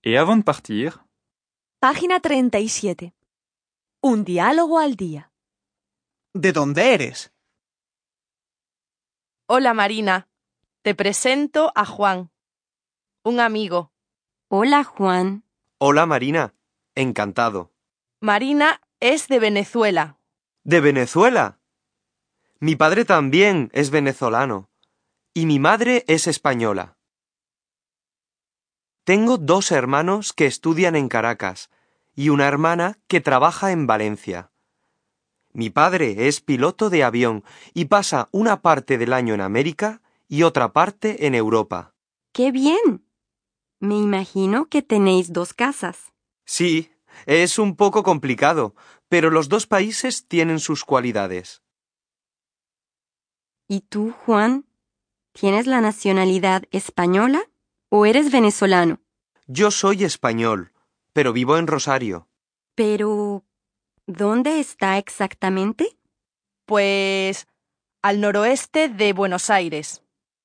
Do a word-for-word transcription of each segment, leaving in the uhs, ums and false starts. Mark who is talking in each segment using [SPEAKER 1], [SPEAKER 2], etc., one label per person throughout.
[SPEAKER 1] Et avant de partir,
[SPEAKER 2] Página treinta y siete. Un diálogo al día.
[SPEAKER 3] ¿De dónde eres?
[SPEAKER 4] Hola Marina, te presento a Juan, un amigo.
[SPEAKER 5] Hola, Juan.
[SPEAKER 6] Hola Marina, encantado.
[SPEAKER 4] Marina es de Venezuela.
[SPEAKER 6] ¿De Venezuela? Mi padre también es venezolano y mi madre es española. Tengo dos hermanos que estudian en Caracas y una hermana que trabaja en Valencia. Mi padre es piloto de avión y pasa una parte del año en América y otra parte en Europa.
[SPEAKER 5] ¡Qué bien! Me imagino que tenéis dos casas.
[SPEAKER 6] Sí, es un poco complicado, pero los dos países tienen sus cualidades.
[SPEAKER 5] ¿Y tú, Juan? ¿Tienes la nacionalidad española o eres venezolano?
[SPEAKER 6] Yo soy español, pero vivo en Rosario.
[SPEAKER 5] Pero, ¿dónde está exactamente?
[SPEAKER 4] Pues al noroeste de Buenos Aires.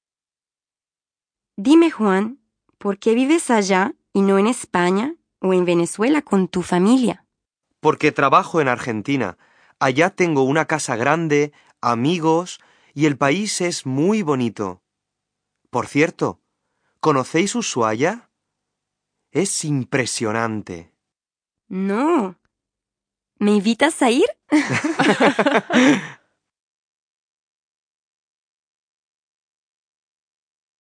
[SPEAKER 5] Dime, Juan, ¿por qué vives allá y no en España o en Venezuela con tu familia?
[SPEAKER 6] Porque trabajo en Argentina. Allá tengo una casa grande, amigos, y el país es muy bonito. Por cierto, ¿conocéis Ushuaia? Es impresionante.
[SPEAKER 5] No. ¿Me invitas a ir?